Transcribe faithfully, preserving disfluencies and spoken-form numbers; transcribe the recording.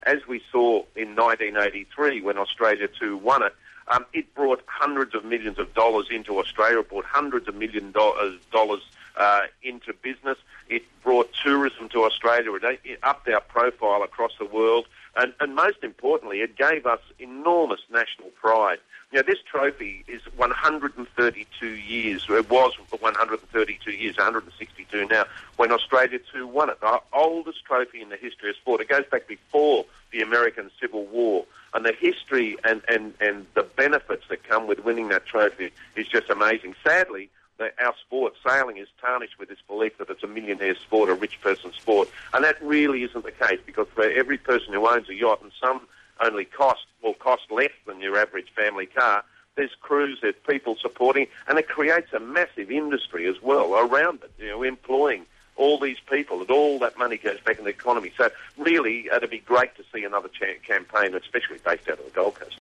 As we saw in nineteen eighty-three when Australia two won it, um, it brought hundreds of millions of dollars into Australia, it brought hundreds of million dollars, dollars uh, into business. It brought tourism to Australia, it upped our profile across the world, and, and most importantly, it gave us enormous national pride. You know, this trophy is one hundred thirty-two years, it was one hundred thirty-two years, one hundred sixty-two now, when Australia two won it, the oldest trophy in the history of sport. It goes back before the American Civil War, and the history and, and, and the benefits that come with winning that trophy is just amazing. Sadly, the, our sport, sailing, is tarnished with this belief that it's a millionaire sport, a rich person's sport, and that really isn't the case, because for every person who owns a yacht, and some only cost, will cost less than your average family car, there's crews, there's people supporting, and it creates a massive industry as well around it, you know, employing all these people, and all that money goes back in the economy. So really, it'd be great to see another cha- campaign, especially based out of the Gold Coast.